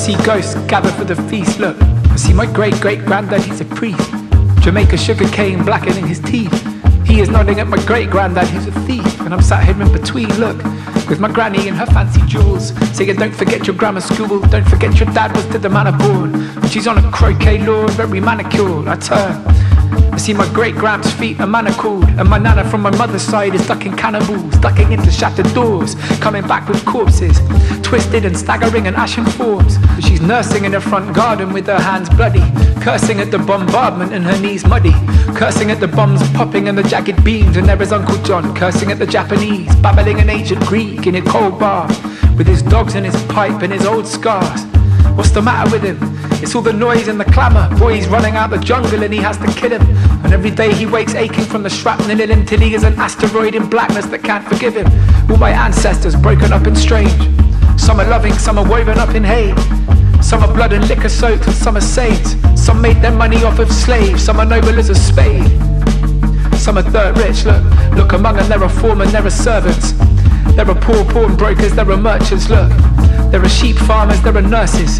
see ghosts gather for the feast. Look, I see my great-great-granddad, he's a priest. Jamaica sugar cane blackening his teeth. He is nodding at my great-granddad, who's a thief. And I'm sat here in between, look, with my granny and her fancy jewels, saying don't forget your grammar school, don't forget your dad was to the manor born. And she's on a croquet lawn, very manicured. I turn, I see my great-grand's feet are manacled, and my nana from my mother's side is ducking cannibals, ducking into shattered doors, coming back with corpses, twisted and staggering in ashen forms. But she's nursing in her front garden with her hands bloody, cursing at the bombardment and her knees muddy, cursing at the bombs popping and the jagged beams. And there is Uncle John cursing at the Japanese, babbling an ancient Greek in a cold bar, with his dogs and his pipe and his old scars. What's the matter with him? It's all the noise and the clamour. Boy, he's running out the jungle and he has to kill him. And every day he wakes aching from the shrapnel in him, till he is an asteroid in blackness that can't forgive him. All my ancestors broken up and strange. Some are loving, some are woven up in hate. Some are blood and liquor soaked and some are saints. Some made their money off of slaves, some are noble as a spade. Some are dirt rich, look among them, there are foremen, there are servants. There are poor pawnbrokers, there are merchants, look. There are sheep farmers, there are nurses.